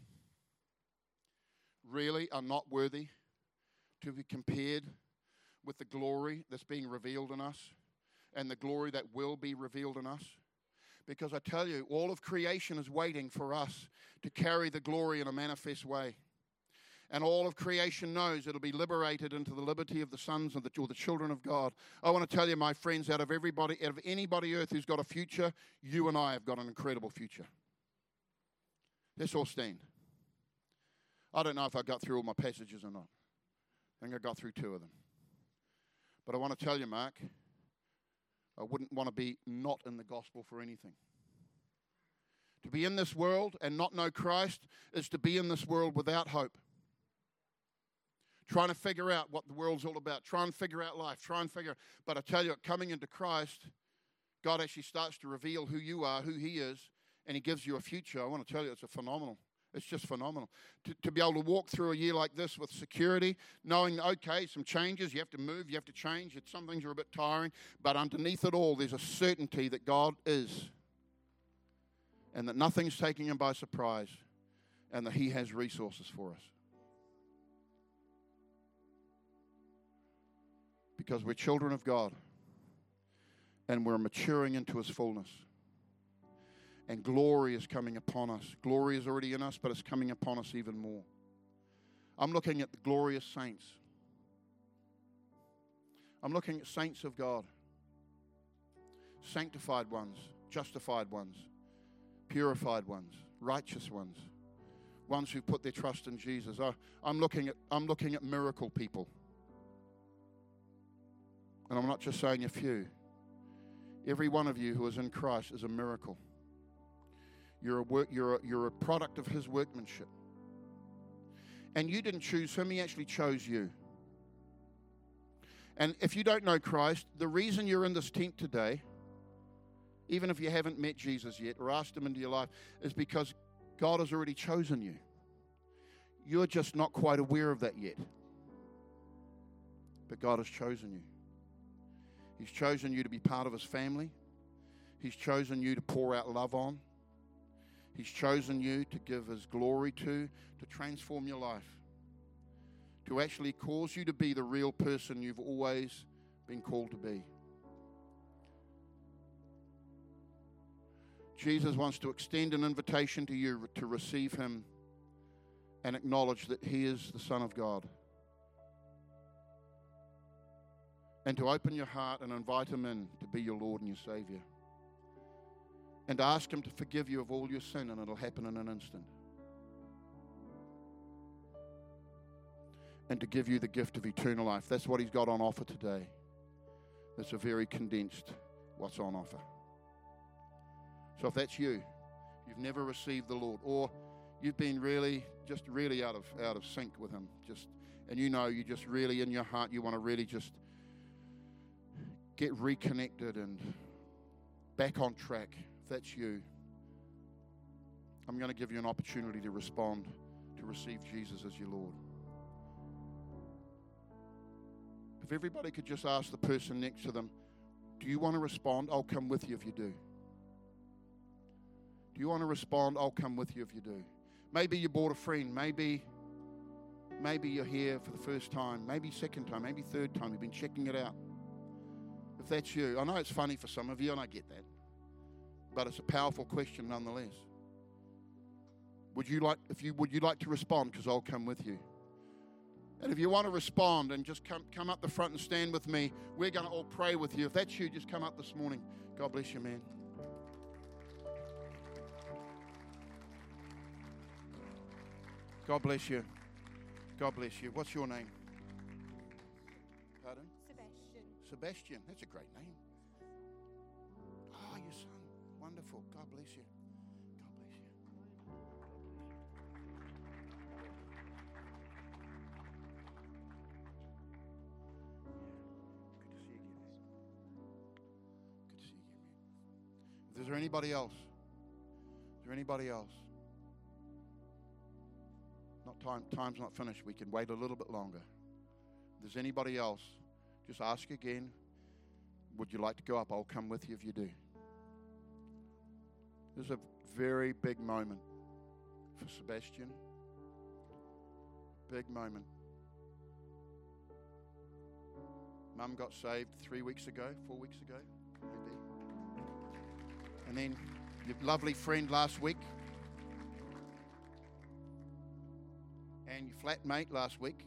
really are not worthy to be compared with the glory that's being revealed in us and the glory that will be revealed in us. Because I tell you, all of creation is waiting for us to carry the glory in a manifest way. And all of creation knows it'll be liberated into the liberty of the sons of or the children of God. I want to tell you, my friends, out of anybody earth who's got a future, you and I have got an incredible future. Let's all stand. I don't know if I got through all my passages or not. I think I got through 2 of them. But I want to tell you, Mark, I wouldn't want to be not in the gospel for anything. To be in this world and not know Christ is to be in this world without hope. trying to figure out what the world's all about, trying to figure out life, but I tell you, coming into Christ, God actually starts to reveal who you are, who He is, and He gives you a future. I want to tell you, it's just phenomenal. To be able to walk through a year like this with security, knowing, okay, some changes, you have to move, you have to change, some things are a bit tiring, but underneath it all, there's a certainty that God is, and that nothing's taking Him by surprise, and that He has resources for us. Because we're children of God, and we're maturing into His fullness. And glory is coming upon us. Glory is already in us, but it's coming upon us even more. I'm looking at the glorious saints. I'm looking at saints of God. Sanctified ones, justified ones, purified ones, righteous ones. Ones who put their trust in Jesus. I'm looking at miracle people. And I'm not just saying a few. Every one of you who is in Christ is a miracle. You're a product of His workmanship. And you didn't choose Him, He actually chose you. And if you don't know Christ, the reason you're in this tent today, even if you haven't met Jesus yet or asked Him into your life, is because God has already chosen you. You're just not quite aware of that yet. But God has chosen you. He's chosen you to be part of His family. He's chosen you to pour out love on. He's chosen you to give His glory to transform your life, to actually cause you to be the real person you've always been called to be. Jesus wants to extend an invitation to you to receive Him and acknowledge that He is the Son of God. And to open your heart and invite Him in to be your Lord and your Savior. And to ask Him to forgive you of all your sin, and it'll happen in an instant. And to give you the gift of eternal life. That's what He's got on offer today. That's a very condensed what's on offer. So if that's you, you've never received the Lord, or you've been really out of sync with Him, and you just really in your heart you want to really just get reconnected and back on track. If that's you, I'm going to give you an opportunity to respond, to receive Jesus as your Lord. If everybody could just ask the person next to them, do you want to respond? I'll come with you if you do. Do you want to respond? I'll come with you if you do. Maybe you brought a friend. Maybe you're here for the first time. Maybe second time. Maybe third time. You've been checking it out. If that's you, I know it's funny for some of you, and I get that. But it's a powerful question nonetheless. Would you like to respond? Because I'll come with you. And if you want to respond and just come up the front and stand with me, we're going to all pray with you. If that's you, just come up this morning. God bless you, man. God bless you. God bless you. What's your name? Pardon? Sebastian. That's a great name. Oh, your son. Wonderful. God bless you. God bless you. Good to see you again, man. Is there anybody else? Is there anybody else? Time's not finished. We can wait a little bit longer. If there's anybody else, just ask again. Would you like to go up? I'll come with you if you do. This is a very big moment for Sebastian. Big moment. Mum got saved 3 weeks ago, 4 weeks ago, maybe. And then your lovely friend last week. And your flatmate last week.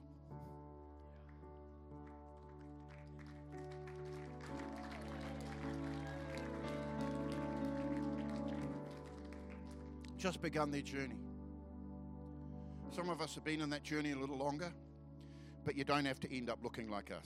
Just begun their journey. Some of us have been in that journey a little longer, but you don't have to end up looking like us.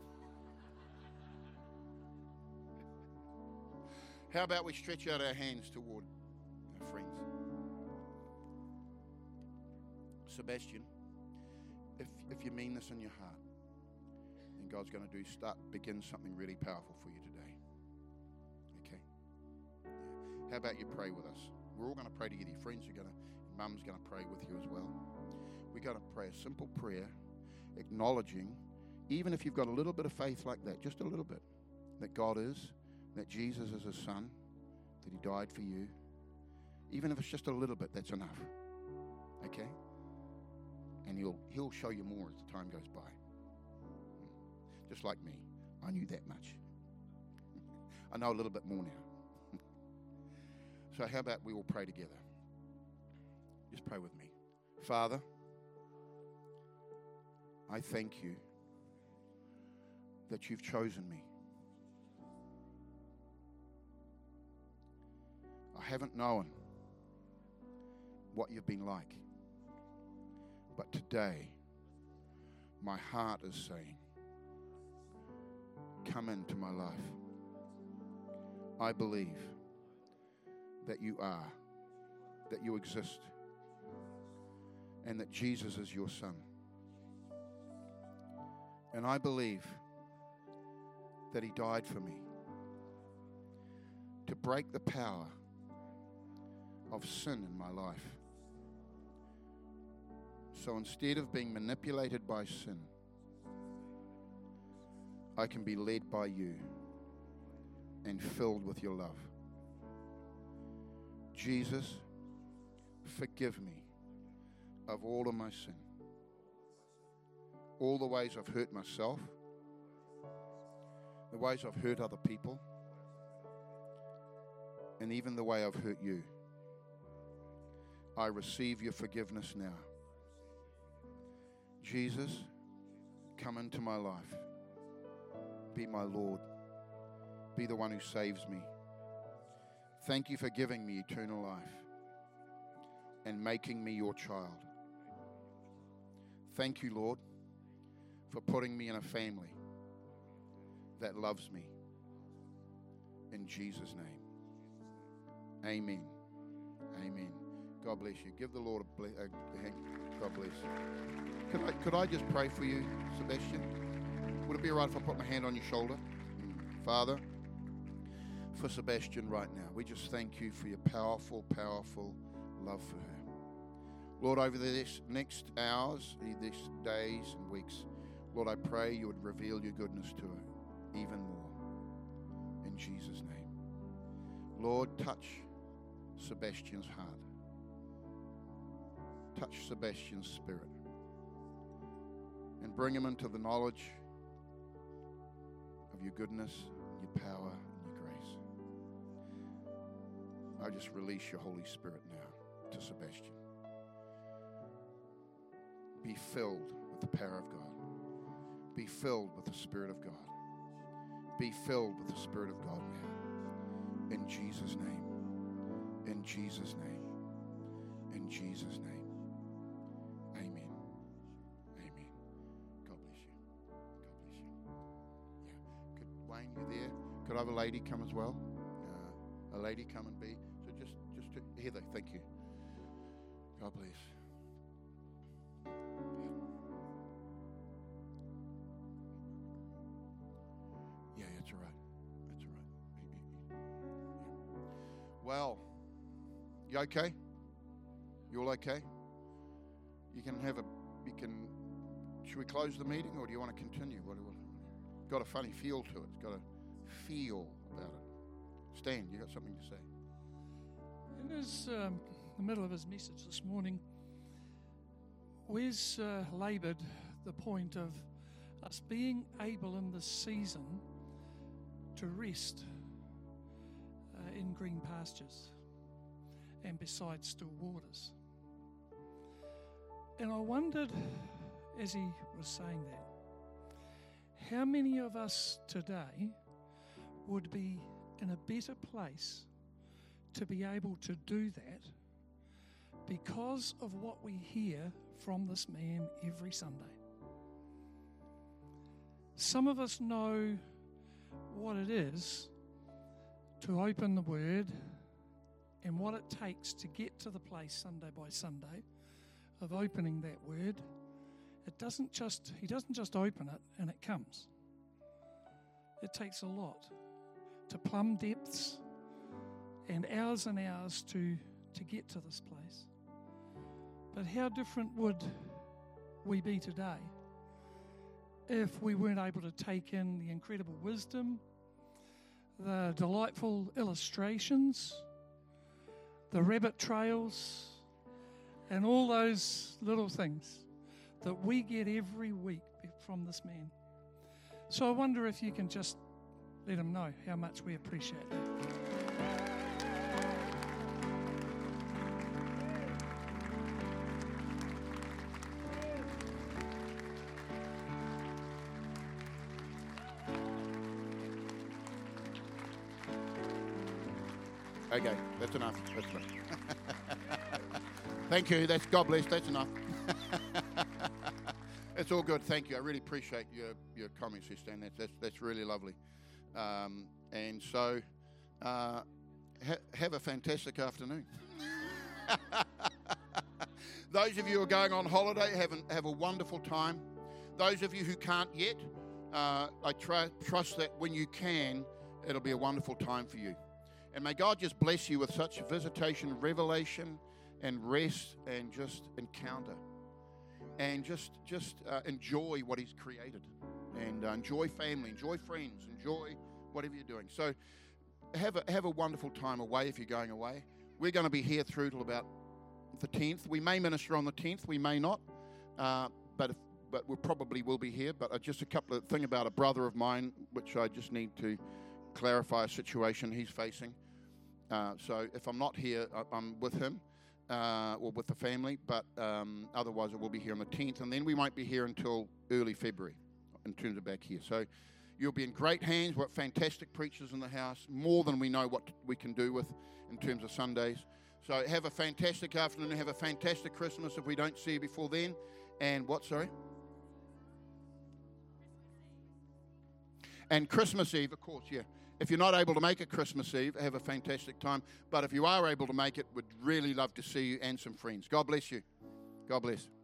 How about we stretch out our hands toward our friends? Sebastian, if you mean this in your heart, then God's going to begin something really powerful for you today. Okay? Yeah. How about you pray with us? We're all going to pray together. Your friends are going to, Mum's going to pray with you as well. We're going to pray a simple prayer, acknowledging, even if you've got a little bit of faith like that, just a little bit, that God is, that Jesus is His Son, that He died for you. Even if it's just a little bit, that's enough. Okay? And He'll show you more as the time goes by. Just like me. I knew that much. I know a little bit more now. So how about we all pray together? Just pray with me. Father, I thank you that you've chosen me. I haven't known what you've been like. But today, my heart is saying, come into my life. I believe that you are, that you exist, and that Jesus is your Son. And I believe that He died for me to break the power of sin in my life. So instead of being manipulated by sin, I can be led by you and filled with your love. Jesus, forgive me of all of my sin, all the ways I've hurt myself, the ways I've hurt other people, and even the way I've hurt you. I receive your forgiveness now. Jesus, come into my life. Be my Lord. Be the one who saves me. Thank you for giving me eternal life and making me your child. Thank you, Lord, for putting me in a family that loves me. In Jesus' name. Amen. Amen. God bless you. Give the Lord a hand. God bless you. Could I just pray for you, Sebastian? Would it be all right if I put my hand on your shoulder? Father, for Sebastian right now, we just thank you for your powerful, powerful love for her. Lord, over this next hours, these days and weeks, Lord, I pray you would reveal your goodness to her even more. In Jesus' name. Lord, touch Sebastian's heart. Touch Sebastian's spirit and bring him into the knowledge of your goodness, your power, and your grace. I just release your Holy Spirit now to Sebastian. Be filled with the power of God. Be filled with the Spirit of God. Be filled with the Spirit of God now. In Jesus' name. In Jesus' name. In Jesus' name. Amen. Amen. God bless you. God bless you. Yeah. Could Wayne, you there? Could I have a lady come as well? A lady come and be. So just Heather, thank you. God bless. Yeah, that's all right. That's all right. Yeah. Well, you okay? You all okay? Should we close the meeting or do you want to continue? Got a funny feel to it. It's got a feel about it. Stan, you got something to say? In the middle of his message this morning, Wes laboured the point of us being able in this season to rest in green pastures and beside still waters. And I wondered, as he was saying that, how many of us today would be in a better place to be able to do that because of what we hear from this man every Sunday. Some of us know what it is to open the Word and what it takes to get to the place Sunday by Sunday of opening that Word He doesn't just open it and it comes. It takes a lot to plumb depths and hours to get to this place. But how different would we be today if we weren't able to take in the incredible wisdom, the delightful illustrations, the rabbit trails, and all those little things that we get every week from this man. So I wonder if you can just let him know how much we appreciate that. Okay, that's enough. That's enough. Thank you. That's God bless. That's enough. It's all good. Thank you. I really appreciate your comments here, Stan. That's really lovely. And so, have a fantastic afternoon. Those of you who are going on holiday, have a wonderful time. Those of you who can't yet, I trust that when you can, it'll be a wonderful time for you. And may God just bless you with such visitation, revelation, and rest, and just encounter. And just enjoy what He's created. And enjoy family, enjoy friends, enjoy whatever you're doing. So have a wonderful time away if you're going away. We're going to be here through till about the 10th. We may minister on the 10th, we may not. But we probably will be here. But just a couple of things about a brother of mine, which I just need to clarify a situation he's facing. So if I'm not here, I'm with him or with the family, but otherwise I will be here on the 10th, and then we won't be here until early February in terms of back here. So you'll be in great hands. We've got fantastic preachers in the house, more than we know what we can do with in terms of Sundays. So have a fantastic afternoon, have a fantastic Christmas if we don't see you before then. And what, sorry? And Christmas Eve, of course, yeah. If you're not able to make it Christmas Eve, have a fantastic time. But if you are able to make it, we'd really love to see you and some friends. God bless you. God bless.